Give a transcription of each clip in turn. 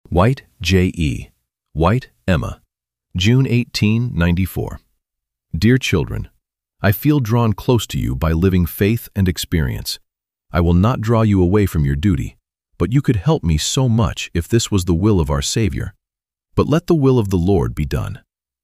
White, J.E. White, Emma. June 18, 94. Dear children, I feel drawn close to you by living faith and experience. I will not draw you away from your duty, but you could help me so much if this was the will of our Savior. But let the will of the Lord be done.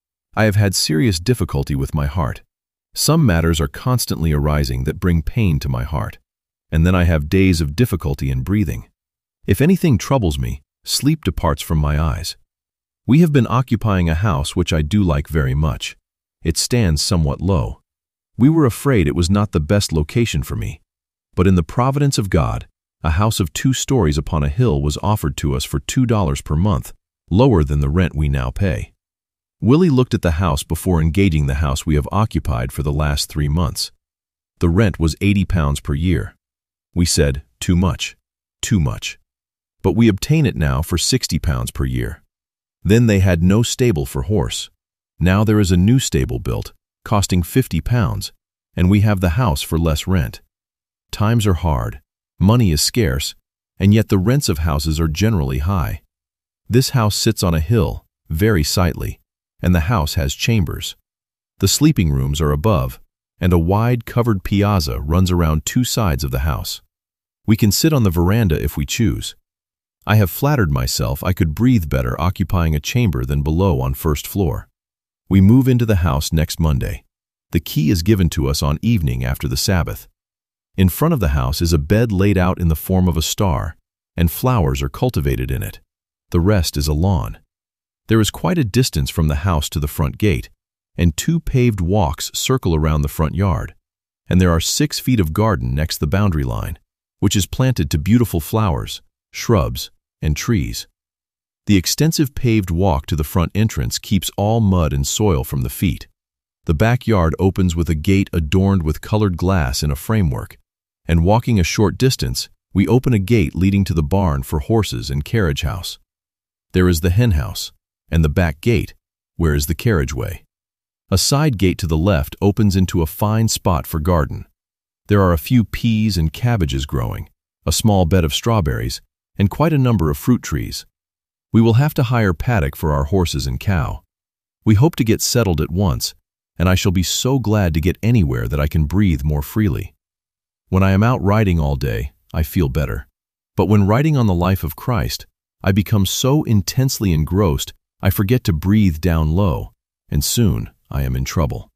I have had serious difficulty with my heart. Some matters are constantly arising that bring pain to my heart, and then I have days of difficulty in breathing. If anything troubles me, sleep departs from my eyes. We have been occupying a house which I do like very much. It stands somewhat low. We were afraid it was not the best location for me, but in the providence of God, a house of 2 stories upon a hill was offered to us for $2 per month, lower than the rent we now pay. Willie looked at the house before engaging the house we have occupied for the last 3 months. The rent was £80 per year. We said, too much, too much. But we obtain it now for £60 per year. Then they had no stable for horse. Now there is a new stable built, costing £50, and we have the house for less rent. Times are hard, money is scarce, and yet the rents of houses are generally high. This house sits on a hill, very sightly, and the house has chambers. The sleeping rooms are above, and a wide covered piazza runs around 2 sides of the house. We can sit on the veranda if we choose. I have flattered myself I could breathe better occupying a chamber than below on 1st floor. We move into the house next Monday. The key is given to us on evening after the Sabbath. In front of the house is a bed laid out in the form of a star, and flowers are cultivated in it. The rest is a lawn. There is quite a distance from the house to the front gate, and 2 paved walks circle around the front yard, and there are 6 feet of garden next the boundary line, which is planted to beautiful flowers, shrubs, and trees. The extensive paved walk to the front entrance keeps all mud and soil from the feet. The backyard opens with a gate adorned with colored glass in a framework, and walking a short distance, we open a gate leading to the barn for horses and carriage house. There is the hen house, and the back gate, where is the carriageway. A side gate to the left opens into a fine spot for garden. There are a few peas and cabbages growing, a small bed of strawberries, and quite a number of fruit trees. We will have to hire paddock for our horses and cow. We hope to get settled at once, and I shall be so glad to get anywhere that I can breathe more freely. When I am out riding all day, I feel better. But when writing on the life of Christ, I become so intensely engrossed I forget to breathe down low, and soon I am in trouble.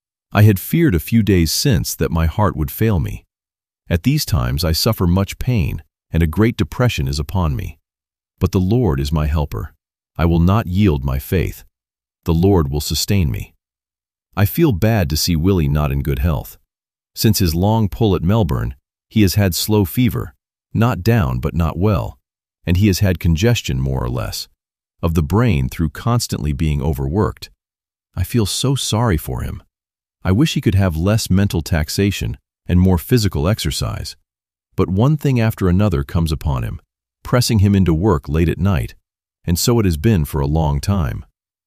I had feared a few days since that my heart would fail me. At these times I suffer much pain, and a great depression is upon me. But the Lord is my helper. I will not yield my faith. The Lord will sustain me. I feel bad to see Willie not in good health. Since his long pull at Melbourne, he has had slow fever, not down but not well, and he has had congestion more or less, of the brain through constantly being overworked. I feel so sorry for him. I wish he could have less mental taxation and more physical exercise. But one thing after another comes upon him, pressing him into work late at night, and so it has been for a long time.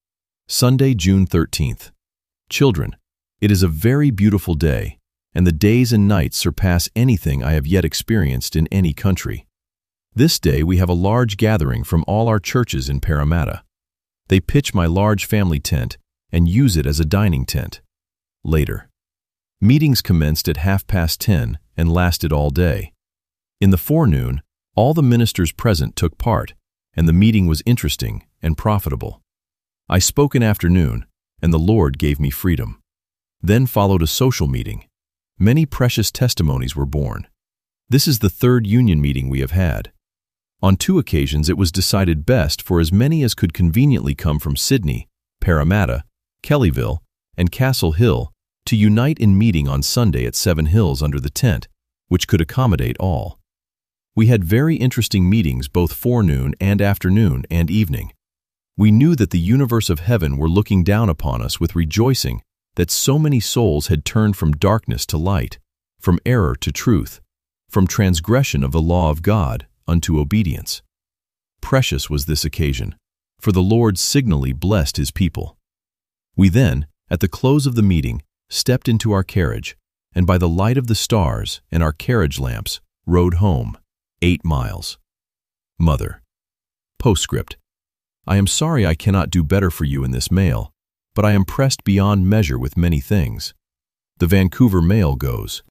Sunday, June 13th. Children, it is a very beautiful day, and the days and nights surpass anything I have yet experienced in any country. This day we have a large gathering from all our churches in Parramatta. They pitch my large family tent and use it as a dining tent. Later. Meetings commenced at 10:30 and lasted all day. In the forenoon, all the ministers present took part, and the meeting was interesting and profitable. I spoke in afternoon, and the Lord gave me freedom. Then followed a social meeting. Many precious testimonies were born. This is the 3rd union meeting we have had. On 2 occasions it was decided best for as many as could conveniently come from Sydney, Parramatta, Kellyville, and Castle Hill to unite in meeting on Sunday at 7 Hills under the tent, which could accommodate all. We had very interesting meetings both forenoon and afternoon and evening. We knew that the universe of heaven were looking down upon us with rejoicing that so many souls had turned from darkness to light, from error to truth, from transgression of the law of God unto obedience. Precious was this occasion, for the Lord signally blessed his people. We then, at the close of the meeting, stepped into our carriage, and by the light of the stars and our carriage lamps, rode home, 8 miles. Mother. Postscript. I am sorry I cannot do better for you in this mail, but I am pressed beyond measure with many things. The Vancouver Mail goes,